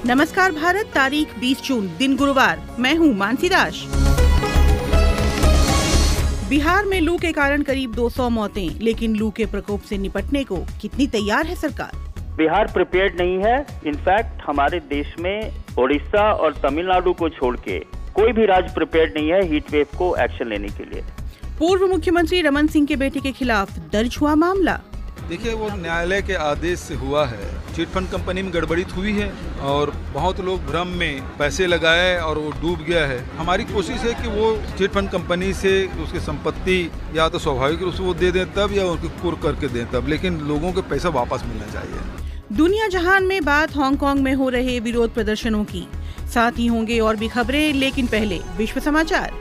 नमस्कार भारत, तारीख 20 जून, दिन गुरुवार। मैं हूँ मानसी दास। बिहार में लू के कारण करीब 200 मौतें, लेकिन लू के प्रकोप से निपटने को कितनी तैयार है सरकार? बिहार प्रिपेयर्ड नहीं है। इनफैक्ट हमारे देश में उड़ीसा और तमिलनाडु को छोड़ के कोई भी राज्य प्रिपेयर्ड नहीं है हीट वेव को एक्शन लेने के लिए। पूर्व मुख्यमंत्री रमन सिंह के बेटे के खिलाफ दर्ज हुआ मामला। देखिए, वो न्यायालय के आदेश से हुआ है। चिट फंड कंपनी में गड़बड़ी हुई है और बहुत लोग भ्रम में पैसे लगाए और वो डूब गया है। हमारी कोशिश है कि वो चिट फंड कंपनी से उसकी संपत्ति या तो स्वाभाविक रूप से वो दे दें तब, या उनको कुर करके दें तब, लेकिन लोगों को पैसा वापस मिलना चाहिए। दुनिया जहान में बात हांगकांग में हो रहे विरोध प्रदर्शनों की, साथ ही होंगे और भी खबरें, लेकिन पहले विश्व समाचार।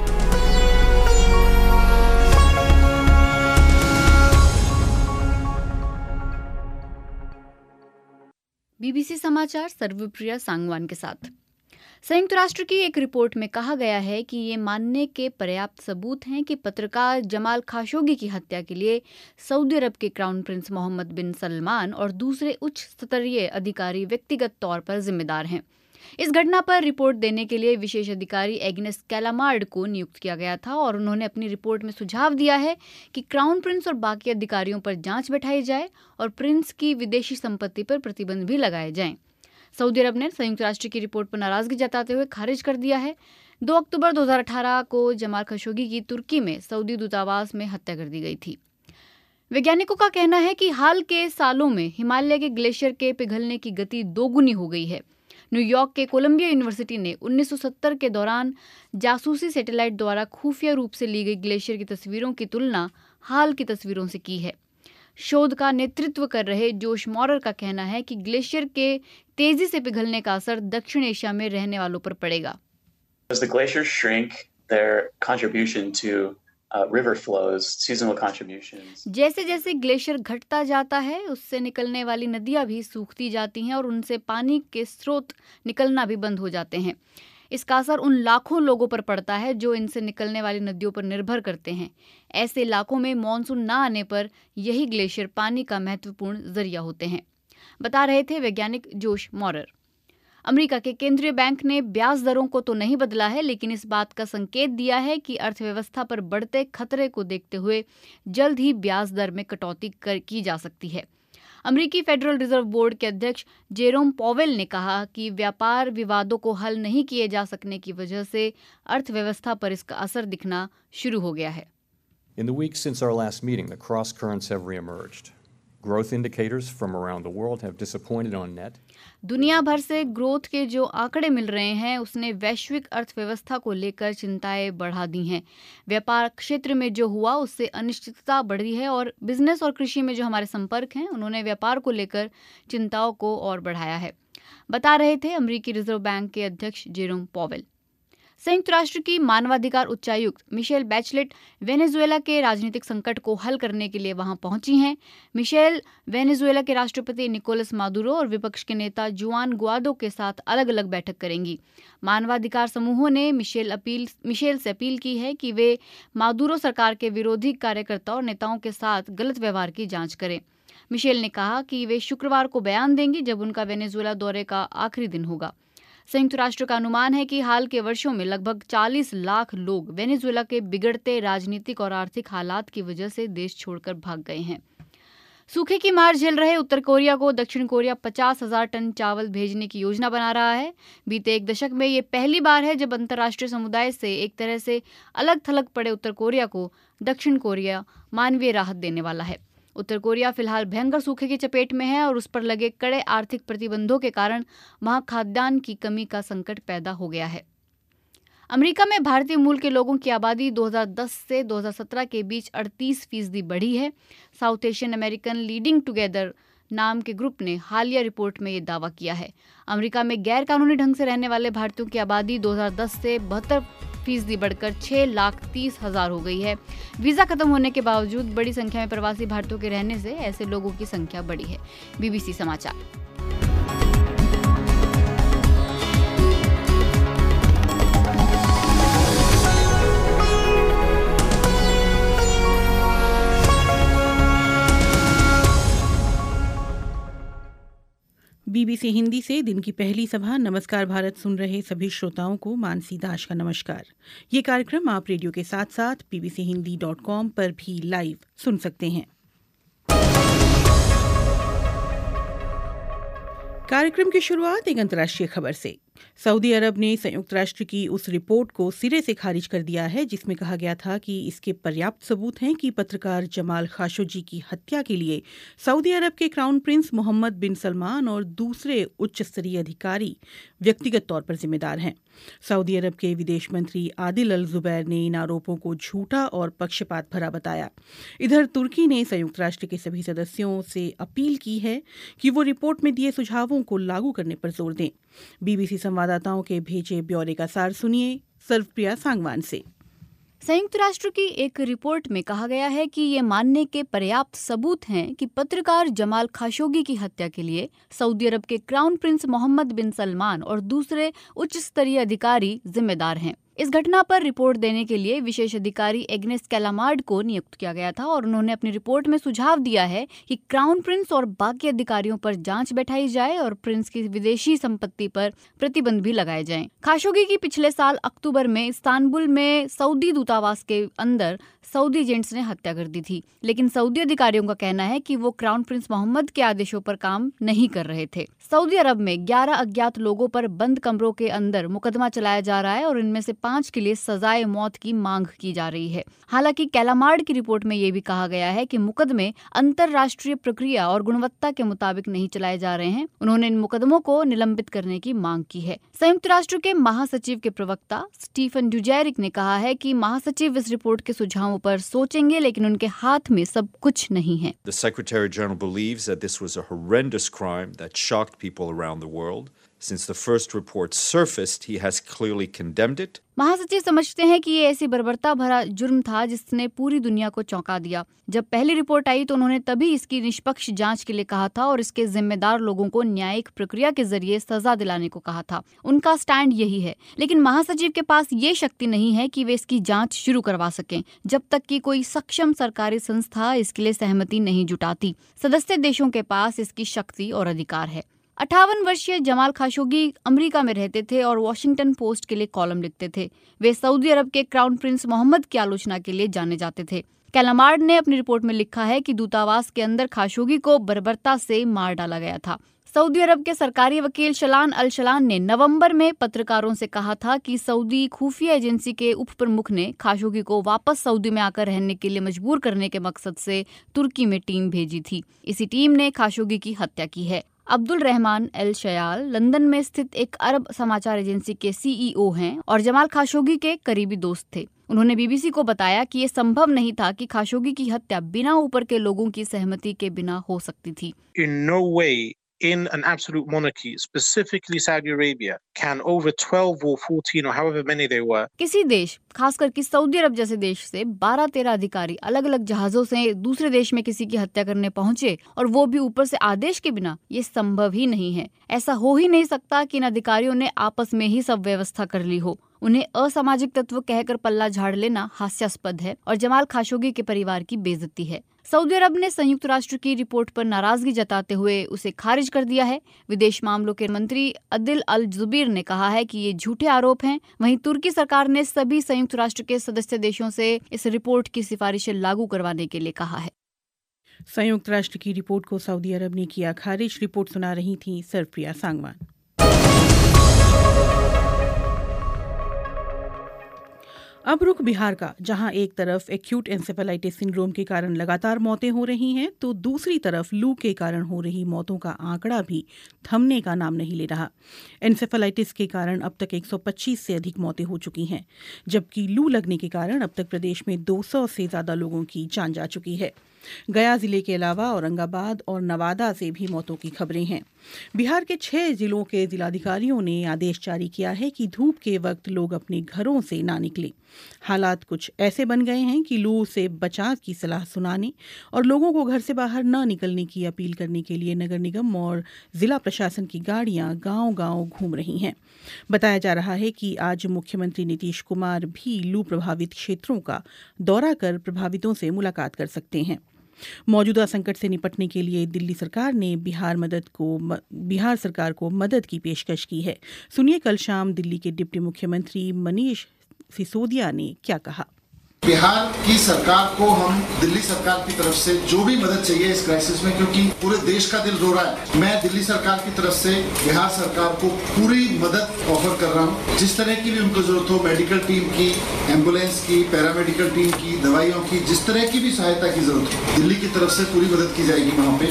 बीबीसी समाचार सर्वप्रिया सांगवान के साथ। संयुक्त राष्ट्र की एक रिपोर्ट में कहा गया है कि ये मानने के पर्याप्त सबूत हैं कि पत्रकार जमाल खाशोगी की हत्या के लिए सऊदी अरब के crown prince Mohammed bin Salman और दूसरे उच्च स्तरीय अधिकारी व्यक्तिगत तौर पर जिम्मेदार हैं। इस घटना पर रिपोर्ट देने के लिए विशेष अधिकारी एग्नेस कैलामार्ड को नियुक्त किया गया था और उन्होंने अपनी रिपोर्ट में सुझाव दिया है कि क्राउन प्रिंस और बाकी अधिकारियों पर जांच बैठाई जाए और प्रिंस की विदेशी संपत्ति पर प्रतिबंध भी लगाए जाएं। सऊदी अरब ने संयुक्त राष्ट्र की रिपोर्ट पर नाराजगी जताते हुए खारिज कर दिया है। 2 अक्टूबर 2018 को जमाल खशोगी की तुर्की में सऊदी दूतावास में हत्या कर दी गई थी। वैज्ञानिकों का कहना है कि हाल के सालों में हिमालय के ग्लेशियर के पिघलने की गति दोगुनी हो गई है। न्यूयॉर्क के कोलंबिया यूनिवर्सिटी ने 1970 के दौरान जासूसी सैटेलाइट द्वारा खुफिया रूप से ली गई ग्लेशियर की तस्वीरों की तुलना हाल की तस्वीरों से की है। शोध का नेतृत्व कर रहे जोश मॉरर का कहना है कि ग्लेशियर के तेजी से पिघलने का असर दक्षिण एशिया में रहने वालों पर पड़ेगा। As the glaciers shrink, their contribution to river flows, seasonal contributions. जैसे जैसे ग्लेशियर घटता जाता है, उससे निकलने वाली नदियां भी सूखती जाती हैं और उनसे पानी के स्रोत निकलना भी बंद हो जाते हैं। इसका असर उन लाखों लोगों पर पड़ता है जो इनसे निकलने वाली नदियों पर निर्भर करते हैं। ऐसे इलाकों में मानसून न आने पर यही ग्लेशियर पानी का महत्वपूर्ण जरिया होते हैं, बता रहे थे वैज्ञानिक जोश मॉरर। अमेरिका के केंद्रीय बैंक ने ब्याज दरों को तो नहीं बदला है, लेकिन इस बात का संकेत दिया है कि अर्थव्यवस्था पर बढ़ते खतरे को देखते हुए जल्द ही ब्याज दर में कटौती की जा सकती है। अमेरिकी फेडरल रिजर्व बोर्ड के अध्यक्ष जेरोम पॉवेल ने कहा कि व्यापार विवादों को हल नहीं किए जा सकने की वजह से अर्थव्यवस्था पर इसका असर दिखना शुरू हो गया है। In the weeks since our last meeting, the cross currents have reemerged. Growth indicators from around the world have disappointed on net. दुनिया भर से ग्रोथ के जो आंकड़े मिल रहे हैं, उसने वैश्विक अर्थव्यवस्था को लेकर चिंताएं बढ़ा दी हैं। व्यापार क्षेत्र में जो हुआ उससे अनिश्चितता बढ़ी है और बिजनेस और कृषि में जो हमारे संपर्क हैं, उन्होंने व्यापार को लेकर चिंताओं को और बढ़ाया है, बता रहे थे अमेरिकी रिजर्व बैंक के अध्यक्ष जेरोम पॉवेल। संयुक्त राष्ट्र की मानवाधिकार उच्चायुक्त मिशेल बैचलेट वेनेजुएला के राजनीतिक संकट को हल करने के लिए वहां पहुंची हैं। मिशेल वेनेजुएला के राष्ट्रपति निकोलस मादुरो और विपक्ष के नेता जुआन गुआडो के साथ अलग अलग बैठक करेंगी। मानवाधिकार समूहों ने मिशेल से अपील की है कि वे मादुरो सरकार के विरोधी कार्यकर्ताओं और नेताओं के साथ गलत व्यवहार की जांच करें। मिशेल ने कहा कि वे शुक्रवार को बयान देंगी, जब उनका वेनेजुएला दौरे का आखिरी दिन होगा। संयुक्त राष्ट्र का अनुमान है कि हाल के वर्षों में लगभग 40 लाख लोग वेनेजुएला के बिगड़ते राजनीतिक और आर्थिक हालात की वजह से देश छोड़कर भाग गए हैं। सूखे की मार झेल रहे उत्तर कोरिया को दक्षिण कोरिया 50,000 टन चावल भेजने की योजना बना रहा है। बीते एक दशक में ये पहली बार है जब अंतर्राष्ट्रीय समुदाय से एक तरह से अलग थलग पड़े उत्तर कोरिया को दक्षिण कोरिया मानवीय राहत देने वाला है। उत्तर कोरिया फिलहाल भयंकर सूखे की चपेट में है और उस पर लगे कड़े आर्थिक प्रतिबंधों के कारण वहां खाद्यान्न की कमी का संकट पैदा हो गया है। अमेरिका में भारतीय मूल के लोगों की आबादी 2010 से 2017 के बीच 38% बढ़ी है। South Asian American leading together नाम के ग्रुप ने हालिया रिपोर्ट में ये दावा किया है। अमेरिका में गैर कानूनी ढंग से रहने वाले भारतीयों की आबादी 2010 से 72% बढ़कर 6,30,000 हो गई है। वीजा खत्म होने के बावजूद बड़ी संख्या में प्रवासी भारतीयों के रहने से ऐसे लोगों की संख्या बढ़ी है। बीबीसी समाचार। बीबीसी हिंदी से दिन की पहली सभा नमस्कार भारत सुन रहे सभी श्रोताओं को मानसी दास का नमस्कार। ये कार्यक्रम आप रेडियो के साथ साथ bbchondi.com पर भी लाइव सुन सकते हैं। कार्यक्रम की शुरुआत एक अंतर्राष्ट्रीय खबर से। सऊदी अरब ने संयुक्त राष्ट्र की उस रिपोर्ट को सिरे से खारिज कर दिया है जिसमें कहा गया था कि इसके पर्याप्त सबूत हैं कि पत्रकार जमाल खाशोगी की हत्या के लिए सऊदी अरब के crown prince Mohammed bin Salman और दूसरे उच्च स्तरीय अधिकारी व्यक्तिगत तौर पर जिम्मेदार हैं। सऊदी अरब के विदेश मंत्री आदिल अल जुबैर ने इन आरोपों को झूठा और पक्षपात भरा बताया। इधर तुर्की ने संयुक्त राष्ट्र के सभी सदस्यों से अपील की है कि वो रिपोर्ट में दिए सुझावों को लागू करने पर जोर दें। बीबीसी संवाददाताओं के भेजे ब्यौरे का सार सुनिए सर्वप्रिया सांगवान से। संयुक्त राष्ट्र की एक रिपोर्ट में कहा गया है कि ये मानने के पर्याप्त सबूत हैं कि पत्रकार जमाल खाशोगी की हत्या के लिए सऊदी अरब के crown prince Mohammed bin Salman और दूसरे उच्च स्तरीय अधिकारी जिम्मेदार हैं। इस घटना पर रिपोर्ट देने के लिए विशेष अधिकारी एग्नेस कैलामार्ड को नियुक्त किया गया था और उन्होंने अपनी रिपोर्ट में सुझाव दिया है कि क्राउन प्रिंस और बाकी अधिकारियों पर जांच बैठाई जाए और प्रिंस की विदेशी संपत्ति पर प्रतिबंध भी लगाए जाएं। खाशोगी की पिछले साल अक्टूबर में इस्तांबुल में सऊदी दूतावास के अंदर सऊदी एजेंट्स ने हत्या कर दी थी, लेकिन सऊदी अधिकारियों का कहना है कि वो क्राउन प्रिंस मोहम्मद के आदेशों पर काम नहीं कर रहे थे। सऊदी अरब में 11 अज्ञात लोगों पर बंद कमरों के अंदर मुकदमा चलाया जा रहा है और इनमें से 5 के लिए सजाए मौत की मांग की जा रही है। हालांकि कैलामार्ड की रिपोर्ट में ये भी कहा गया है कि मुकदमे अंतरराष्ट्रीय प्रक्रिया और गुणवत्ता के मुताबिक नहीं चलाए जा रहे हैं। उन्होंने इन मुकदमों को निलंबित करने की मांग की है। संयुक्त राष्ट्र के महासचिव के प्रवक्ता स्टीफन डुजैरिक ने कहा है कि महासचिव इस रिपोर्ट के सुझावों पर सोचेंगे, लेकिन उनके हाथ में सब कुछ नहीं है। The Secretary General believes that this was a horrendous crime that shocked people around the world. Since the first report surfaced, he has clearly condemned it. महासचिव समझते हैं कि ये ऐसी बर्बरता भरा जुर्म था जिसने पूरी दुनिया को चौंका दिया। जब पहली रिपोर्ट आई तो उन्होंने तभी इसकी निष्पक्ष जांच के लिए कहा था और इसके जिम्मेदार लोगों को न्यायिक प्रक्रिया के जरिए सजा दिलाने को कहा था। उनका स्टैंड यही है, लेकिन महासचिव के पास ये शक्ति नहीं है कि वे इसकी जांच शुरू करवा सकें जब तक कि कोई सक्षम सरकारी संस्था इसके लिए सहमति नहीं जुटाती। सदस्य देशों के पास इसकी शक्ति और अधिकार है। 58 वर्षीय जमाल खाशोगी अमेरिका में रहते थे और वॉशिंगटन पोस्ट के लिए कॉलम लिखते थे। वे सऊदी अरब के क्राउन प्रिंस मोहम्मद की आलोचना के लिए जाने जाते थे। कैलामार्ड ने अपनी रिपोर्ट में लिखा है कि दूतावास के अंदर खाशोगी को बर्बरता से मार डाला गया था। सऊदी अरब के सरकारी वकील शलान अल शलान ने नवंबर में पत्रकारों से कहा था कि सऊदी खुफिया एजेंसी के उप प्रमुख ने खाशोगी को वापस सऊदी में आकर रहने के लिए मजबूर करने के मकसद से तुर्की में टीम भेजी थी। इसी टीम ने खाशोगी की हत्या की है। Abdul Rahman El Shayal London में स्थित एक अरब समाचार एजेंसी के सीईओ हैं और जमाल खाशोगी के करीबी दोस्त थे। उन्होंने बीबीसी को बताया कि ये संभव नहीं था कि खाशोगी की हत्या बिना ऊपर के लोगों की सहमति के बिना हो सकती थी। In no way in an absolute monarchy, specifically Saudi Arabia, can over 12 or 14 or however many they were. किसी देश, खासकर कि सऊदी अरब जैसे देश से 12-13 अधिकारी अलग अलग जहाजों से दूसरे देश में किसी की हत्या करने पहुंचे और वो भी ऊपर से आदेश के बिना, ये संभव ही नहीं है। ऐसा हो ही नहीं सकता कि इन अधिकारियों ने आपस में ही सब व्यवस्था कर ली हो। उन्हें असामाजिक तत्व कहकर पल्ला झाड़ लेना हास्यास्पद है और जमाल खाशोगी के परिवार की बेइज्जती है। सऊदी अरब ने संयुक्त राष्ट्र की रिपोर्ट पर नाराजगी जताते हुए उसे खारिज कर दिया है। विदेश मामलों के मंत्री आदिल अल जुबैर ने कहा है कि ये झूठे आरोप हैं। वहीं तुर्की सरकार ने सभी संयुक्त राष्ट्र के सदस्य देशों से इस रिपोर्ट की सिफारिशें लागू करवाने के लिए कहा है। संयुक्त राष्ट्र की रिपोर्ट को सऊदी अरब ने किया खारिज। रिपोर्ट सुना रही थी सर्वप्रिया सांगवान। अब रुख बिहार का, जहां एक तरफ एक्यूट एन्सेफेलाइटिस सिंड्रोम के कारण लगातार मौतें हो रही हैं तो दूसरी तरफ लू के कारण हो रही मौतों का आंकड़ा भी थमने का नाम नहीं ले रहा। एन्सेफेलाइटिस के कारण अब तक 125 से अधिक मौतें हो चुकी हैं, जबकि लू लगने के कारण अब तक प्रदेश में 200 से ज़्यादा लोगों की जान जा चुकी है। गया जिले के अलावा औरंगाबाद और नवादा से भी मौतों की खबरें हैं। बिहार के 6 जिलों के जिलाधिकारियों ने आदेश जारी किया है कि धूप के वक्त लोग अपने घरों से ना निकलें। हालात कुछ ऐसे बन गए हैं कि लू से बचाव की सलाह सुनाने और लोगों को घर से बाहर न निकलने की अपील करने के लिए नगर निगम और जिला प्रशासन की गाड़ियां गांव-गांव घूम रही हैं। बताया जा रहा है कि आज मुख्यमंत्री नीतीश कुमार भी लू प्रभावित क्षेत्रों का दौरा कर प्रभावितों से मुलाकात कर सकते हैं। मौजूदा संकट से निपटने के लिए दिल्ली सरकार ने बिहार सरकार को मदद की पेशकश की है। सुनिए कल शाम दिल्ली के डिप्टी मुख्यमंत्री मनीष सिसोदिया ने क्या कहा। बिहार की सरकार को हम दिल्ली सरकार की तरफ से जो भी मदद चाहिए इस क्राइसिस में, क्योंकि पूरे देश का दिल रो रहा है, मैं दिल्ली सरकार की तरफ से बिहार सरकार को पूरी मदद ऑफर कर रहा हूं। जिस तरह की भी उनको जरूरत हो, मेडिकल टीम की, एम्बुलेंस की, पैरामेडिकल टीम की, दवाइयों की, जिस तरह की भी सहायता की जरूरत हो, दिल्ली की तरफ से पूरी मदद की जाएगी वहां पे।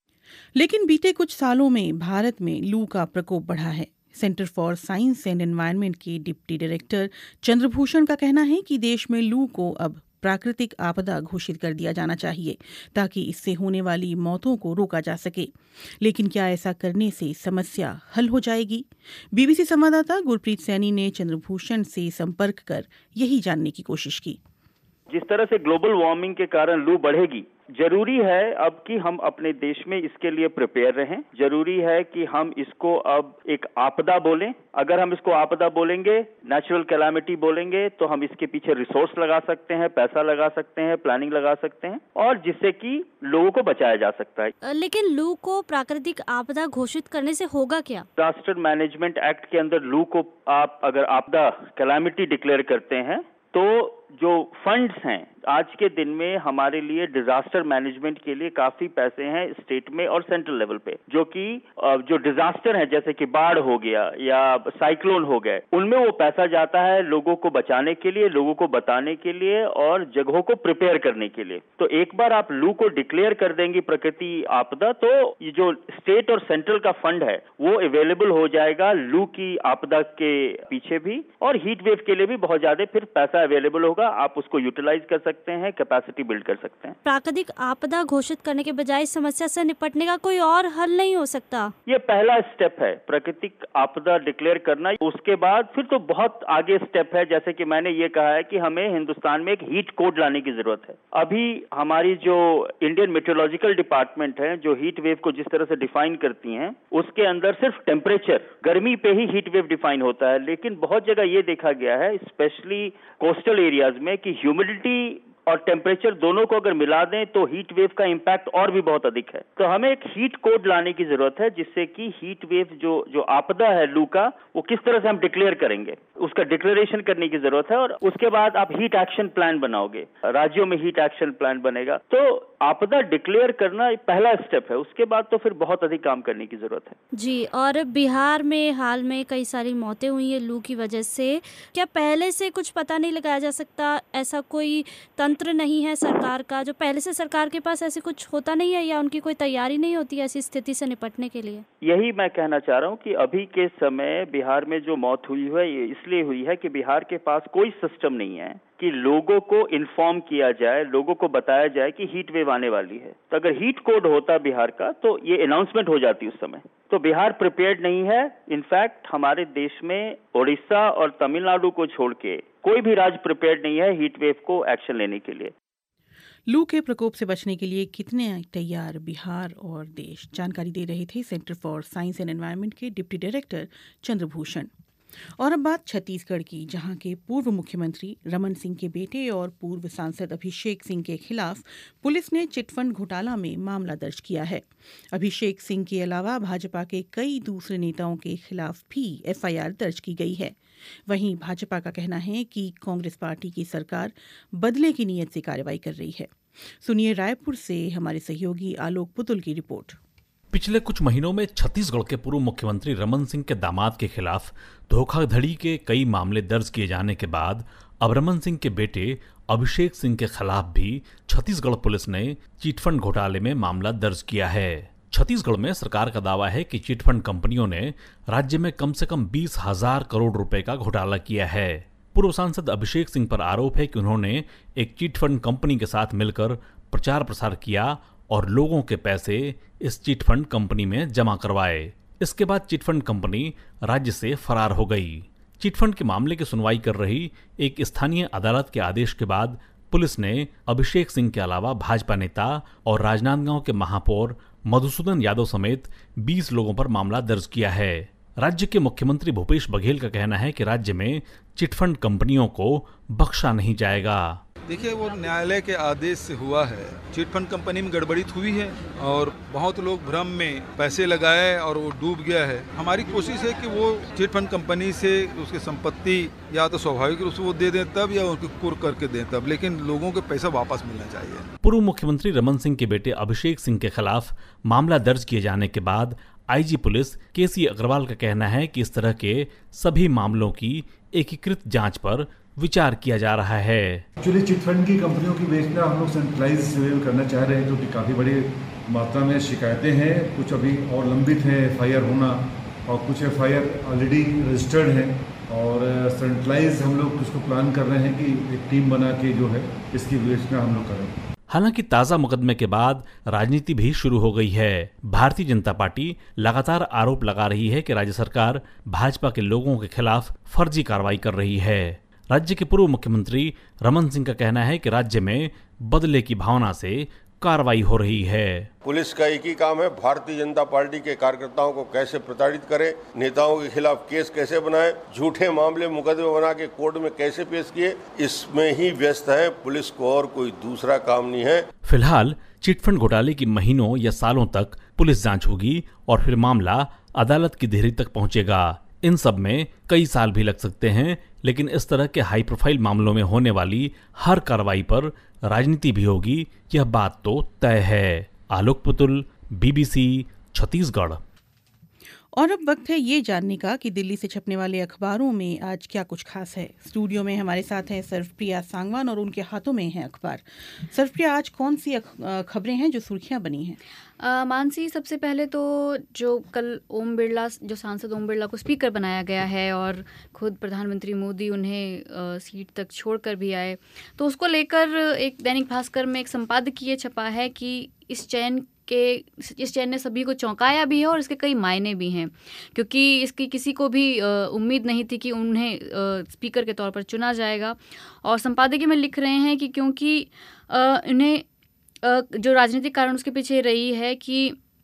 लेकिन बीते कुछ सालों में भारत में लू का प्रकोप बढ़ा है। Centre for Science and Environment के डिप्टी डायरेक्टर चंद्रभूषण का कहना है कि देश में लू को अब प्राकृतिक आपदा घोषित कर दिया जाना चाहिए ताकि इससे होने वाली मौतों को रोका जा सके। लेकिन क्या ऐसा करने से समस्या हल हो जाएगी? बीबीसी संवाददाता गुरप्रीत सैनी ने चंद्रभूषण से संपर्क कर यही जानने की कोशिश की। जिस तरह से ग्लोबल वार्मिंग के कारण लू बढ़ेगी, जरूरी है अब कि हम अपने देश में इसके लिए प्रिपेयर रहें। जरूरी है कि हम इसको अब एक आपदा बोलें। अगर हम इसको आपदा बोलेंगे, नेचुरल कैलामिटी बोलेंगे, तो हम इसके पीछे रिसोर्स लगा सकते हैं, पैसा लगा सकते हैं, प्लानिंग लगा सकते हैं, और जिससे कि लोगों को बचाया जा सकता है। लेकिन लू को प्राकृतिक आपदा घोषित करने से होगा क्या? डिजास्टर मैनेजमेंट एक्ट के अंदर लू को आप अगर आपदा कैलामिटी डिक्लेयर करते हैं तो जो फंड्स हैं आज के दिन में हमारे लिए डिजास्टर मैनेजमेंट के लिए काफी पैसे हैं स्टेट में और सेंट्रल लेवल पे, जो कि जो डिजास्टर है जैसे कि बाढ़ हो गया या साइक्लोन हो गए, उनमें वो पैसा जाता है लोगों को बचाने के लिए, लोगों को बताने के लिए और जगहों को प्रिपेयर करने के लिए। तो एक बार आप लू को डिक्लेयर कर देंगी प्रकृति आपदा, तो ये जो स्टेट और सेंट्रल का फंड है वो अवेलेबल हो जाएगा लू की आपदा के पीछे भी, और हीट वेव के लिए भी बहुत ज्यादा फिर पैसा अवेलेबल होगा। आप उसको यूटिलाइज कर सकते हैं, कैपेसिटी बिल्ड कर सकते हैं। प्राकृतिक आपदा घोषित करने के बजाय इस समस्या से निपटने का कोई और हल नहीं हो सकता? ये पहला स्टेप है, प्राकृतिक आपदा डिक्लेयर करना। उसके बाद फिर तो बहुत आगे स्टेप है, जैसे कि मैंने ये कहा है कि हमें हिंदुस्तान में एक हीट कोड लाने की जरूरत है। अभी हमारी जो इंडियन मेट्रोलॉजिकल डिपार्टमेंट है, जो हीट वेव को जिस तरह से डिफाइन करती हैं, उसके अंदर सिर्फ टेम्परेचर, गर्मी पे ही हीट वेव डिफाइन होता है। लेकिन बहुत जगह ये देखा गया है, स्पेशली कोस्टल एरियाज में, कि ह्यूमिडिटी और टेम्परेचर दोनों को अगर मिला दें तो हीट वेव का इम्पैक्ट और भी बहुत अधिक है। तो हमें एक हीट कोड लाने की जरूरत है, जिससे कि हीट वेव जो आपदा है लू का, वो किस तरह से हम डिक्लेयर करेंगे, उसका डिक्लेरेशन करने की जरूरत है। और उसके बाद आप हीट एक्शन प्लान बनाओगे, राज्यों में हीट एक्शन प्लान बनेगा। तो आपदा डिक्लेयर करना पहला स्टेप है, उसके बाद तो फिर बहुत अधिक काम करने की जरूरत है। जी, और बिहार में हाल में कई सारी मौतें हुई है लू की वजह से। क्या पहले से कुछ पता नहीं लगाया जा सकता? ऐसा कोई तंत्र नहीं है सरकार का, जो पहले से सरकार के पास ऐसे कुछ होता नहीं है, या उनकी कोई तैयारी नहीं होती ऐसी स्थिति से निपटने के लिए? यही मैं कहना चाह रहा हूँ कि अभी के समय बिहार में जो मौत हुई है ये इसलिए हुई है कि बिहार के पास कोई सिस्टम नहीं है कि लोगों को इन्फॉर्म किया जाए, लोगों को बताया जाए कि हीट वेव आने वाली है। तो अगर हीट कोड होता बिहार का तो ये अनाउंसमेंट हो जाती उस समय। तो बिहार प्रिपेयर्ड नहीं है। इनफैक्ट हमारे देश में उड़ीसा और तमिलनाडु को छोड़ के कोई भी राज्य प्रिपेयर्ड नहीं है हीट वेव को एक्शन लेने के लिए। लू के प्रकोप से बचने के लिए कितने तैयार बिहार और देश, जानकारी दे रहे थे Centre for Science and Environment के डिप्टी डायरेक्टर चंद्रभूषण। और अब बात छत्तीसगढ़ की, जहां के पूर्व मुख्यमंत्री रमन सिंह के बेटे और पूर्व सांसद अभिषेक सिंह के खिलाफ पुलिस ने चिटफंड घोटाला में मामला दर्ज किया है। अभिषेक सिंह के अलावा भाजपा के कई दूसरे नेताओं के खिलाफ भी एफआईआर दर्ज की गई है। वहीं भाजपा का कहना है कि कांग्रेस पार्टी की सरकार बदले की नीयत से कार्रवाई कर रही है। सुनिए रायपुर से हमारे सहयोगी आलोक पुतुल की रिपोर्ट। पिछले कुछ महीनों में छत्तीसगढ़ के पूर्व मुख्यमंत्री रमन सिंह के दामाद के खिलाफ धोखाधड़ी के कई मामले दर्ज किए जाने के बाद अब रमन सिंह के बेटे अभिषेक सिंह के खिलाफ भी छत्तीसगढ़ पुलिस ने चिटफंड घोटाले में मामला दर्ज किया है। छत्तीसगढ़ में सरकार का दावा है कि चिटफंड कंपनियों ने राज्य में कम से कम 20,000 करोड़ रुपए का घोटाला किया है। पूर्व सांसद अभिषेक सिंह पर आरोप है कि उन्होंने एक चिटफंड कंपनी के साथ मिलकर प्रचार प्रसार किया और लोगों के पैसे इस चिटफंड कंपनी में जमा करवाए। इसके बाद चिटफंड कंपनी राज्य से फरार हो गई। चिटफंड के मामले की सुनवाई कर रही एक स्थानीय अदालत के आदेश के बाद पुलिस ने अभिषेक सिंह के अलावा भाजपा नेता और राजनांदगांव के महापौर मधुसूदन यादव समेत 20 लोगों पर मामला दर्ज किया है। राज्य के मुख्यमंत्री भूपेश बघेल का कहना है कि राज्य में चिटफंड कंपनियों को बख्शा नहीं जाएगा। देखिए, वो न्यायालय के आदेश से हुआ है। चिटफंड कंपनी में गड़बड़ी हुई है और बहुत लोग भ्रम में पैसे लगाए और वो डूब गया है। हमारी कोशिश है कि वो चिटफंड कंपनी से उसकी संपत्ति या तो स्वाभाविक रूप से वो दे दें तब, या उनकी कुर्क करके दें तब, लेकिन लोगों के पैसा वापस मिलना चाहिए। पूर्व मुख्यमंत्री रमन सिंह के बेटे अभिषेक सिंह के खिलाफ मामला दर्ज किए जाने के बाद आईजी पुलिस केसी अग्रवाल का कहना है कि इस तरह के सभी मामलों की एकीकृत जांच पर विचार किया जा रहा है। एक्चुअली चिटफंड की कंपनियों की बेचना हम लोग सेंट्रलाइज करना चाह रहे हैं, क्योंकि काफ़ी बड़ी मात्रा में शिकायतें हैं। कुछ अभी और लंबित है एफआईआर होना, और कुछ एफआईआर ऑलरेडी रजिस्टर्ड है, और सेंट्रलाइज हम लोग उसको प्लान कर रहे हैं कि एक टीम बना के जो है इसकी विवेचना हम लोग करें। हालांकि ताजा मुकदमे के बाद राजनीति भी शुरू हो गई है। भारतीय जनता पार्टी लगातार आरोप लगा रही है कि राज्य सरकार भाजपा के लोगों के खिलाफ फर्जी कार्रवाई कर रही है। राज्य के पूर्व मुख्यमंत्री रमन सिंह का कहना है कि राज्य में बदले की भावना से कार्रवाई हो रही है। पुलिस का एक ही काम है, भारतीय जनता पार्टी के कार्यकर्ताओं को कैसे प्रताड़ित करे, नेताओं के खिलाफ केस कैसे बनाए, झूठे मामले मुकदमे बना के कोर्ट में कैसे पेश किए, इसमें ही व्यस्त है। पुलिस को और कोई दूसरा काम नहीं है। फिलहाल चिटफंड घोटाले की महीनों या सालों तक पुलिस जांच होगी और फिर मामला अदालत की देहरी तक पहुंचेगा। इन सब में कई साल भी लग सकते हैं, लेकिन इस तरह के हाई प्रोफाइल मामलों में होने वाली हर कार्रवाई पर राजनीति भी होगी, यह बात तो तय है। आलोक पुतुल, बीबीसी, छत्तीसगढ़। और अब वक्त है ये जानने का कि दिल्ली से छपने वाले अखबारों में आज क्या कुछ खास है। स्टूडियो में हमारे साथ हैं सर्वप्रिया सांगवान और उनके हाथों में हैं अखबार। सर्वप्रिया, आज कौन सी खबरें हैं जो सुर्खियां बनी हैं? मानसी, सबसे पहले तो जो कल ओम बिरला, जो सांसद ओम बिरला को स्पीकर बनाया गया है और खुद प्रधानमंत्री मोदी उन्हें सीट तक छोड़कर भी आए, तो उसको लेकर एक दैनिक भास्कर में एक संपादकीय छपा है कि इस चयन ने सभी को चौंकाया भी है और इसके कई मायने भी हैं, क्योंकि इसकी किसी को भी उम्मीद नहीं थी कि उन्हें स्पीकर के तौर पर चुना जाएगा। और संपादकीय में लिख रहे हैं कि क्योंकि उन्हें जो राजनीतिक कारण उसके पीछे रही है कि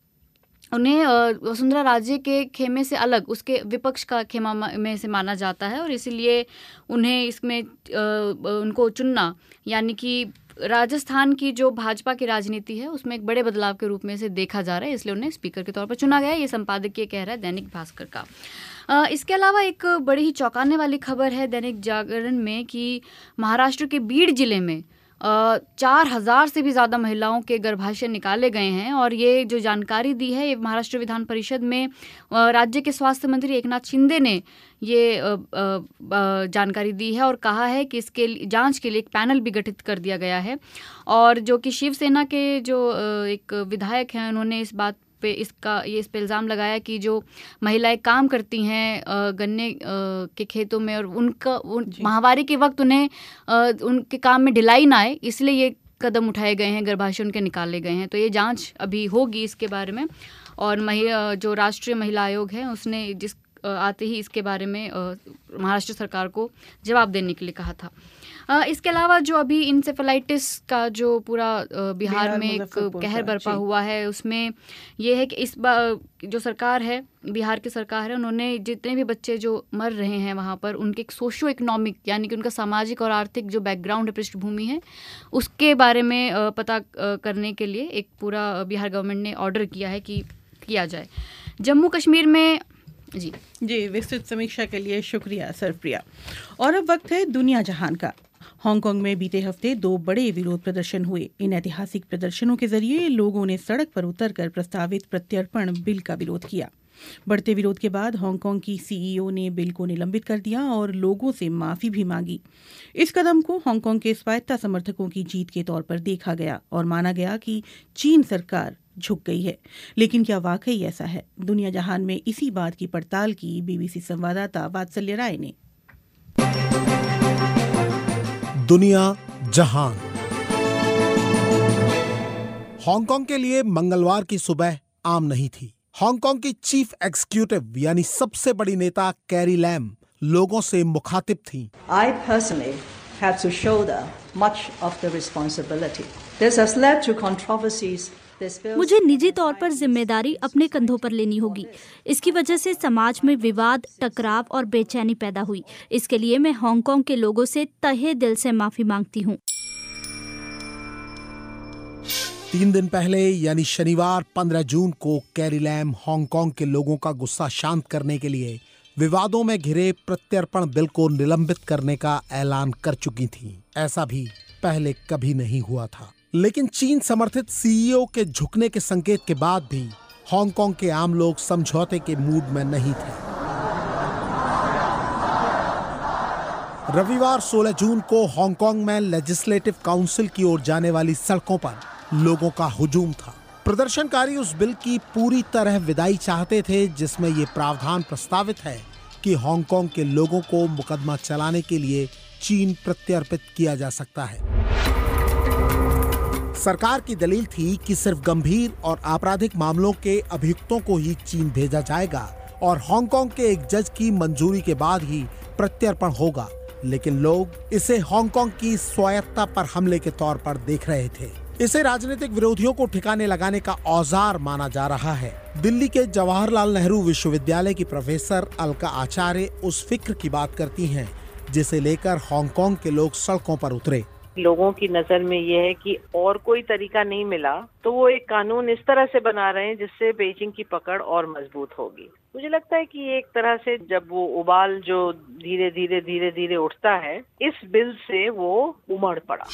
उन्हें वसुंधरा राजे के खेमे से अलग उसके विपक्ष का खेमा में से माना जाता है, और इसीलिए उन्हें इसमें उनको चुनना, यानी कि राजस्थान की जो भाजपा की राजनीति है उसमें एक बड़े बदलाव के रूप में से देखा जा रहा है, इसलिए उन्हें स्पीकर के तौर पर चुना गया है। ये संपादकीय कह रहा है दैनिक भास्कर का। इसके अलावा एक बड़ी ही चौंकाने वाली खबर है दैनिक जागरण में कि महाराष्ट्र के बीड जिले में 4000 से भी ज़्यादा महिलाओं के गर्भाशय निकाले गए हैं, और ये जो जानकारी दी है ये महाराष्ट्र विधान परिषद में राज्य के स्वास्थ्य मंत्री एकनाथ शिंदे ने ये जानकारी दी है और कहा है कि इसके जांच के लिए एक पैनल भी गठित कर दिया गया है। और जो कि शिवसेना के जो एक विधायक हैं उन्होंने इस बात पे इस पे इल्ज़ाम लगाया कि जो महिलाएं काम करती हैं गन्ने के खेतों में और उनका माहवारी के वक्त उन्हें उनके काम में ढिलाई ना आए, इसलिए ये कदम उठाए गए हैं, गर्भाशय उनके निकाले गए हैं। तो ये जांच अभी होगी इसके बारे में, और जो राष्ट्रीय महिला आयोग है उसने आते ही इसके बारे में महाराष्ट्र सरकार को जवाब देने के लिए कहा था। इसके अलावा जो अभी इंसेफेलाइटिस का जो पूरा बिहार में एक कहर बरपा हुआ है, उसमें ये है कि इस बार जो सरकार है, बिहार की सरकार है, उन्होंने जितने भी बच्चे जो मर रहे हैं वहाँ पर उनके एक सोशो इकोनॉमिक, यानी कि उनका सामाजिक और आर्थिक जो बैकग्राउंड है, पृष्ठभूमि है, उसके बारे में पता करने के लिए एक पूरा बिहार गवर्नमेंट ने ऑर्डर किया है कि किया जाए। जम्मू कश्मीर में जी विस्तृत समीक्षा के लिए शुक्रिया सर्वप्रिया। और अब वक्त है दुनिया जहान का। हांगकांग में बीते हफ्ते 2 बड़े विरोध प्रदर्शन हुए। इन ऐतिहासिक प्रदर्शनों के जरिए लोगों ने सड़क पर उतरकर प्रस्तावित प्रत्यर्पण बिल का विरोध किया। बढ़ते विरोध के बाद हांगकांग की सीईओ ने बिल को निलंबित कर दिया और लोगों से माफी भी मांगी। इस कदम को हांगकांग के स्वायत्तता समर्थकों की जीत के तौर पर देखा गया और माना गया कि चीन सरकार झुक गई है। लेकिन क्या वाकई ऐसा है? दुनिया जहान में इसी बात की पड़ताल की बीबीसी संवाददाता वात्सल्य राय ने। दुनिया जहान। हांगकांग के लिए मंगलवार की सुबह आम नहीं थी। हांगकांग की चीफ एग्जीक्यूटिव यानी सबसे बड़ी नेता कैरी लैम लोगों से मुखातिब थीं। I personally had to shoulder much of the responsibility. This has led to controversies. मुझे निजी तौर पर जिम्मेदारी अपने कंधों पर लेनी होगी। इसकी वजह से समाज में विवाद, टकराव और बेचैनी पैदा हुई। इसके लिए मैं हांगकांग के लोगों से तहे दिल से माफी मांगती हूँ। 3 दिन पहले यानी शनिवार 15 जून को कैरी लैम हांगकांग के लोगों का गुस्सा शांत करने के लिए विवादों में घिरे प्रत्यर्पण बिल को निलंबित करने का ऐलान कर चुकी थी। ऐसा भी पहले कभी नहीं हुआ था। लेकिन चीन समर्थित सीईओ के झुकने के संकेत के बाद भी हांगकांग के आम लोग समझौते के मूड में नहीं थे। रविवार 16 जून को हांगकांग में लेजिस्लेटिव काउंसिल की ओर जाने वाली सड़कों पर लोगों का हुजूम था। प्रदर्शनकारी उस बिल की पूरी तरह विदाई चाहते थे जिसमें ये प्रावधान प्रस्तावित है कि हांगकांग के लोगों को मुकदमा चलाने के लिए चीन प्रत्यर्पित किया जा सकता है। सरकार की दलील थी कि सिर्फ गंभीर और आपराधिक मामलों के अभियुक्तों को ही चीन भेजा जाएगा और हांगकांग के एक जज की मंजूरी के बाद ही प्रत्यर्पण होगा। लेकिन लोग इसे हांगकांग की स्वायत्तता पर हमले के तौर पर देख रहे थे। इसे राजनीतिक विरोधियों को ठिकाने लगाने का औजार माना जा रहा है। दिल्ली के जवाहरलाल नेहरू विश्वविद्यालय की प्रोफेसर अलका आचार्य उस फिक्र की बात करती हैं जिसे लेकर हांगकांग के लोग सड़कों पर उतरे। लोगों की नजर में ये है कि और कोई तरीका नहीं मिला तो वो एक कानून इस तरह से बना रहे हैं जिससे बीजिंग की पकड़ और मजबूत होगी। मुझे लगता है कि एक तरह से जब वो उबाल जो धीरे धीरे उठता है, इस बिल से वो उमड़ पड़ा।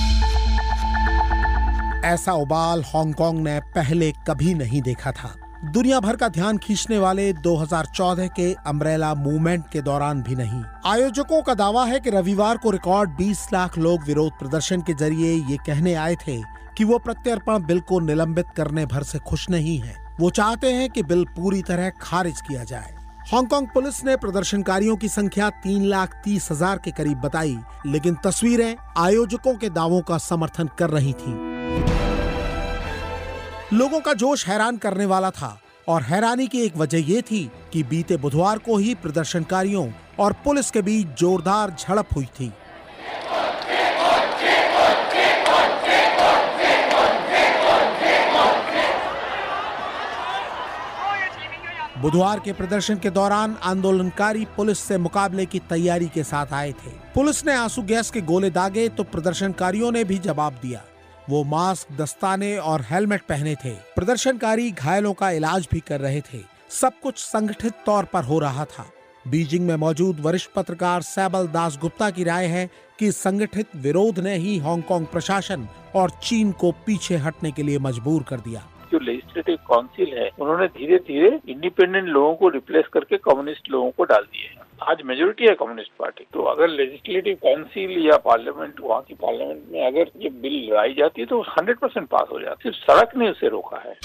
ऐसा उबाल हांगकांग ने पहले कभी नहीं देखा था। दुनिया भर का ध्यान खींचने वाले 2014 के अम्ब्रेला मूवमेंट के दौरान भी नहीं। आयोजकों का दावा है कि रविवार को रिकॉर्ड 20 लाख लोग विरोध प्रदर्शन के जरिए ये कहने आए थे कि वो प्रत्यर्पण बिल को निलंबित करने भर से खुश नहीं हैं। वो चाहते हैं कि बिल पूरी तरह खारिज किया जाए। हांगकांग पुलिस ने प्रदर्शनकारियों की संख्या 3,30,000 के करीब बताई, लेकिन तस्वीरें आयोजकों के दावों का समर्थन कर रही थीं। लोगों का जोश हैरान करने वाला था और हैरानी की एक वजह यह थी कि बीते बुधवार को ही प्रदर्शनकारियों और पुलिस के बीच जोरदार झड़प हुई थी। बुधवार के प्रदर्शन के दौरान आंदोलनकारी पुलिस से मुकाबले की तैयारी के साथ आए थे। पुलिस ने आंसू गैस के गोले दागे तो प्रदर्शनकारियों ने भी जवाब दिया। वो मास्क, दस्ताने और हेलमेट पहने थे। प्रदर्शनकारी घायलों का इलाज भी कर रहे थे। सब कुछ संगठित तौर पर हो रहा था। बीजिंग में मौजूद वरिष्ठ पत्रकार सैबल दासगुप्ता की राय है कि संगठित विरोध ने ही हांगकांग प्रशासन और चीन को पीछे हटने के लिए मजबूर कर दिया। जो लेजिस्लेटिव काउंसिल है, उन्होंने धीरे धीरे इंडिपेंडेंट लोगों को रिप्लेस करके कम्युनिस्ट लोगों को डाल दिए हैं। आज मेजोरिटी है कम्युनिस्ट पार्टी। तो अगर लेजिस्लेटिव काउंसिल या पार्लियामेंट, वहाँ की पार्लियामेंट में अगर ये बिल लाई जाती है तो 100% पास हो जाती है। सिर्फ सड़क ने उसे रोका है।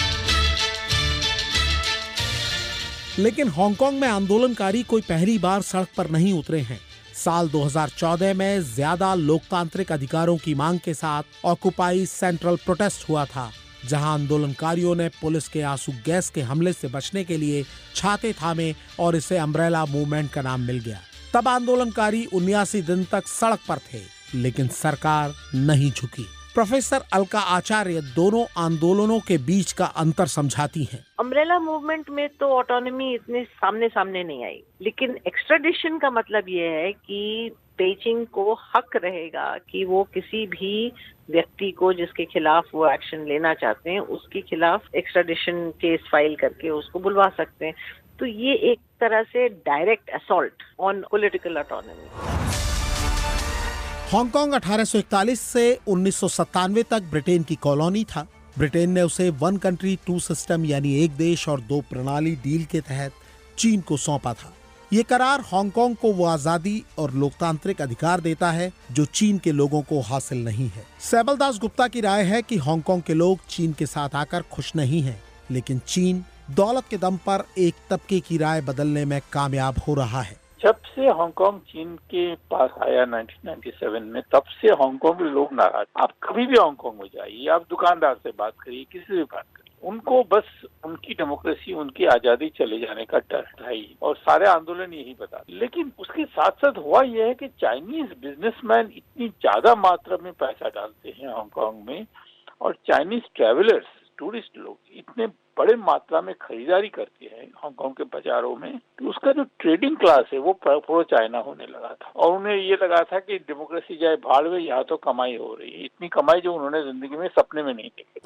लेकिन हांगकांग में आंदोलनकारी कोई पहली बार सड़क पर नहीं उतरे हैं। साल 2014 में ज्यादा लोकतांत्रिक अधिकारों की मांग के साथ ऑक्युपाई सेंट्रल प्रोटेस्ट हुआ था, जहां आंदोलनकारियों ने पुलिस के आंसू गैस के हमले से बचने के लिए छाते थामे और इसे अम्ब्रेला मूवमेंट का नाम मिल गया। तब आंदोलनकारी 79 दिन तक सड़क पर थे, लेकिन सरकार नहीं झुकी। प्रोफेसर अलका आचार्य दोनों आंदोलनों के बीच का अंतर समझाती हैं। अम्ब्रेला मूवमेंट में तो ऑटोनॉमी इतने सामने नहीं आई, लेकिन एक्स्ट्राडिशन का मतलब ये है कि बीजिंग को हक रहेगा कि वो किसी भी व्यक्ति को जिसके खिलाफ वो एक्शन लेना चाहते हैं उसके खिलाफ एक्स्ट्राडिशन केस फाइल करके उसको बुलवा सकते हैं। तो ये एक तरह से direct assault on political autonomy. Hong Kong 1841 से 1997 तक ब्रिटेन की कॉलोनी था। ब्रिटेन ने उसे 1 कंट्री 2 सिस्टम यानी एक देश और 2 प्रणाली डील के तहत चीन को सौंपा था। ये करार हांगकांग को वो आजादी और लोकतांत्रिक अधिकार देता है जो चीन के लोगों को हासिल नहीं है। सैबल दासगुप्ता की राय है कि हांगकांग के लोग चीन के साथ आकर खुश नहीं हैं, लेकिन चीन दौलत के दम पर एक तबके की राय बदलने में कामयाब हो रहा है। जब से हांगकांग चीन के पास आया 1997 में, तब से हांगकांग के लोग नाराज। आप कभी भी हांगकांग में जाइए, आप दुकानदार से बात करिए, किसी से बात करिए, उनको बस उनकी डेमोक्रेसी, उनकी आजादी चले जाने का डर था ही, और सारे आंदोलन यही बता। लेकिन उसके साथ साथ हुआ यह है कि चाइनीज बिजनेसमैन इतनी ज्यादा मात्रा में पैसा डालते हैं हांगकांग में, और चाइनीज ट्रैवलर्स टूरिस्ट लोग इतने बड़े मात्रा में खरीदारी करते हैं हांगकांग के बाजारों में, तो उसका जो ट्रेडिंग क्लास है वो प्रो चाइना होने लगा था और उन्हें ये लगा था कि डेमोक्रेसी जाए भाड़ में, यहाँ तो कमाई हो रही है, इतनी कमाई जो उन्होंने जिंदगी में सपने में नहीं देखी।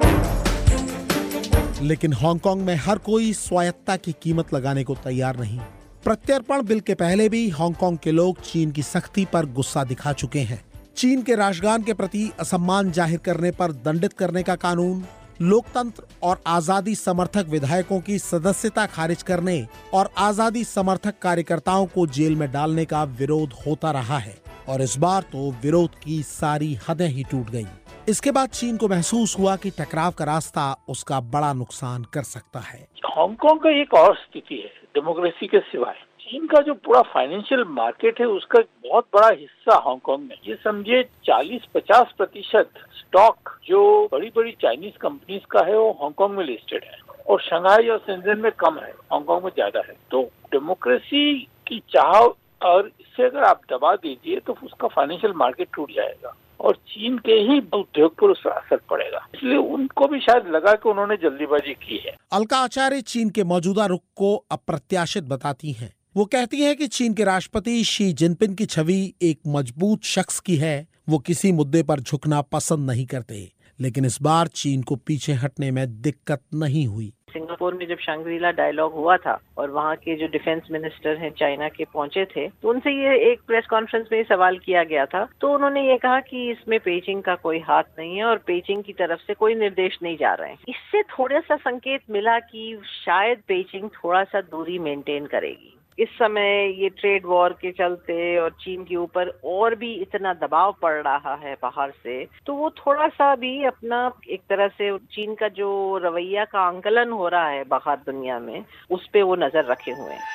लेकिन हांगकांग में हर कोई स्वायत्तता की कीमत लगाने को तैयार नहीं। प्रत्यर्पण बिल के पहले भी हांगकांग के लोग चीन की सख्ती पर गुस्सा दिखा चुके हैं। चीन के राष्ट्रगान के प्रति असम्मान जाहिर करने पर दंडित करने का कानून, लोकतंत्र और आजादी समर्थक विधायकों की सदस्यता खारिज करने और आजादी समर्थक कार्यकर्ताओं को जेल में डालने का विरोध होता रहा है और इस बार तो विरोध की सारी हदें ही टूट गईं। इसके बाद चीन को महसूस हुआ कि टकराव का रास्ता उसका बड़ा नुकसान कर सकता है। हांगकांग का एक और स्थिति है डेमोक्रेसी के सिवाय, चीन का जो पूरा फाइनेंशियल मार्केट है उसका बहुत बड़ा हिस्सा हांगकांग में, ये समझिए 40-50% स्टॉक जो बड़ी बड़ी चाइनीज कंपनीज का है वो हांगकांग में लिस्टेड है और शंघाई और शेंजन में कम है, हांगकांग में ज्यादा है। तो डेमोक्रेसी की चाह और इससे अगर आप दबा दीजिए तो उसका फाइनेंशियल मार्केट टूट जाएगा और चीन के ही उद्योग पर उसका असर पड़ेगा, इसलिए उनको भी शायद लगा कि उन्होंने जल्दीबाजी की है। अलका आचार्य चीन के मौजूदा रुख को अप्रत्याशित बताती हैं। वो कहती हैं कि चीन के राष्ट्रपति शी जिनपिंग की छवि एक मजबूत शख्स की है, वो किसी मुद्दे पर झुकना पसंद नहीं करते, लेकिन इस बार चीन को पीछे हटने में दिक्कत नहीं हुई। सिंगापुर में जब शांग्रीला डायलॉग हुआ था और वहाँ के जो डिफेंस मिनिस्टर हैं चाइना के पहुंचे थे, तो उनसे ये एक प्रेस कॉन्फ्रेंस में सवाल किया गया था, तो उन्होंने ये कहा कि इसमें पेइचिंग का कोई हाथ नहीं है और पेइचिंग की तरफ से कोई निर्देश नहीं जा रहे हैं। इससे थोड़ा सा संकेत मिला कि शायद पेइचिंग थोड़ा सा दूरी मेंटेन करेगी। इस समय ये ट्रेड वॉर के चलते और चीन के ऊपर और भी इतना दबाव पड़ रहा है बाहर से, तो वो थोड़ा सा भी अपना एक तरह से चीन का जो रवैया का आंकलन हो रहा है बाहर दुनिया में, उस पे वो नजर रखे हुए हैं।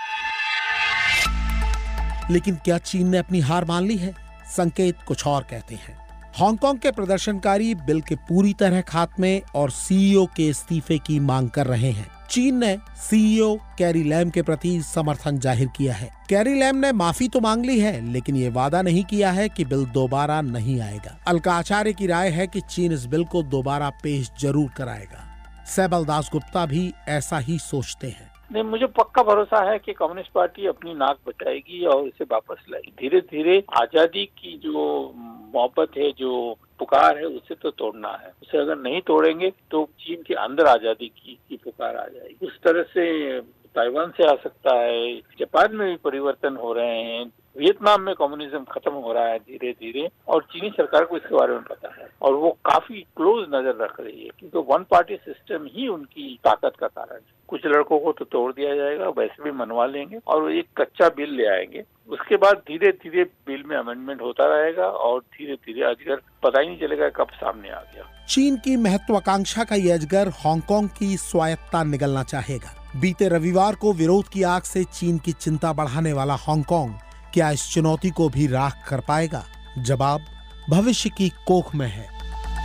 लेकिन क्या चीन ने अपनी हार मान ली है? संकेत कुछ और कहते हैं। हांगकांग के प्रदर्शनकारी बिल के पूरी तरह खात्मे और सीईओ के इस्तीफे की मांग कर रहे हैं। चीन ने सीईओ कैरी लैम के प्रति समर्थन जाहिर किया है। कैरी लैम ने माफी तो मांग ली है, लेकिन ये वादा नहीं किया है कि बिल दोबारा नहीं आएगा। अलका आचार्य की राय है कि चीन इस बिल को दोबारा पेश जरूर कराएगा। सैबल दासगुप्ता भी ऐसा ही सोचते हैं। नहीं, मुझे पक्का भरोसा है कि कम्युनिस्ट पार्टी अपनी नाक बचाएगी और इसे वापस लाएगी। धीरे धीरे आजादी की जो मोहब्बत है, जो पुकार है, उसे तो तोड़ना है। उसे अगर नहीं तोड़ेंगे तो चीन के अंदर आजादी की पुकार आ जाएगी। उस तरह से ताइवान से आ सकता है, जापान में भी परिवर्तन हो रहे हैं, वियतनाम में कम्युनिज्म खत्म हो रहा है धीरे धीरे और चीनी सरकार को इसके बारे में पता है और वो काफी क्लोज नजर रख रही है, क्योंकि वन पार्टी सिस्टम ही उनकी ताकत का कारण है। कुछ लड़कों को तो तोड़ दिया जाएगा, वैसे भी मनवा लेंगे और एक कच्चा बिल ले आएंगे। उसके बाद धीरे धीरे बिल में अमेंडमेंट होता रहेगा और धीरे धीरे अजगर पता ही नहीं चलेगा कब सामने आ गया। चीन की महत्वाकांक्षा का ये अजगर हांगकांग की स्वायत्तता निगलना चाहेगा। बीते रविवार को विरोध की आग से चीन की चिंता बढ़ाने वाला हांगकांग क्या इस चुनौती को भी राख कर पाएगा? जवाब भविष्य की कोख में है।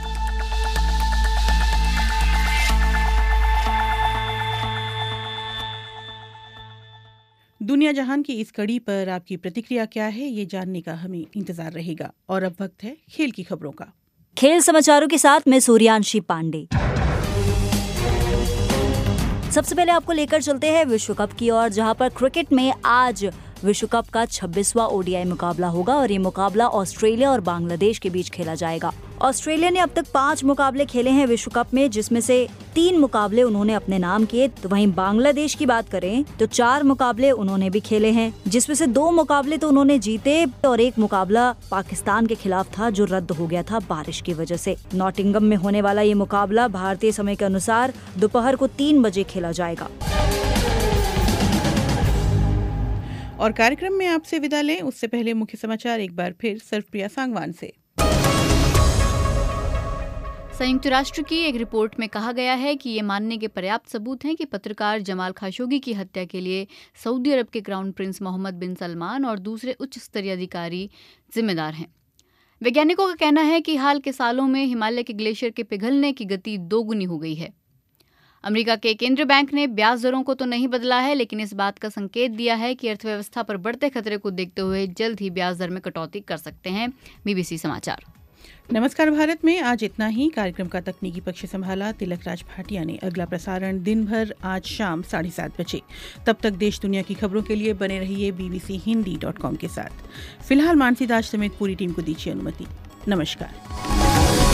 दुनिया जहान की इस कड़ी पर आपकी प्रतिक्रिया क्या है, ये जानने का हमें इंतजार रहेगा। और अब वक्त है खेल की खबरों का। खेल समाचारों के साथ मैं सूर्यांशी पांडे। सबसे पहले आपको लेकर चलते हैं विश्व कप की ओर, जहां पर क्रिकेट में आज विश्व कप का 26वां ओडीआई मुकाबला होगा और ये मुकाबला ऑस्ट्रेलिया और बांग्लादेश के बीच खेला जाएगा। ऑस्ट्रेलिया ने अब तक 5 मुकाबले खेले हैं विश्व कप में, जिसमें से 3 मुकाबले उन्होंने अपने नाम किए। तो वहीं बांग्लादेश की बात करें तो 4 मुकाबले उन्होंने भी खेले हैं, जिसमें से 2 मुकाबले तो उन्होंने जीते और 1 मुकाबला पाकिस्तान के खिलाफ था जो रद्द हो गया था बारिश की वजह से। नॉटिंगम में होने वाला ये मुकाबला भारतीय समय के अनुसार दोपहर को 3 बजे खेला जाएगा। और कार्यक्रम में आपसे विदा लें उससे पहले मुख्य समाचार एक बार फिर सर्वप्रिया सांगवान से। संयुक्त राष्ट्र की एक रिपोर्ट में कहा गया है कि ये मानने के पर्याप्त सबूत हैं कि पत्रकार जमाल खाशोगी की हत्या के लिए सऊदी अरब के crown prince Mohammed bin Salman और दूसरे उच्च स्तरीय अधिकारी जिम्मेदार हैं। वैज्ञानिकों का कहना है कि हाल के सालों में हिमालय के ग्लेशियर के पिघलने की गति 2 गुनी हो गई है। अमेरिका के केंद्रीय बैंक ने ब्याज दरों को तो नहीं बदला है, लेकिन इस बात का संकेत दिया है कि अर्थव्यवस्था पर बढ़ते खतरे को देखते हुए जल्द ही ब्याज दर में कटौती कर सकते हैं। बीबीसी समाचार। नमस्कार भारत में आज इतना ही। कार्यक्रम का तकनीकी पक्ष संभाला तिलक राज भाटिया ने। अगला प्रसारण दिन भर आज शाम 7:30 बजे। तब तक देश दुनिया की खबरों के लिए बने रहिए bbchindi.com के साथ। फिलहाल मानसी दास समेत पूरी टीम को दीजिए अनुमति। नमस्कार।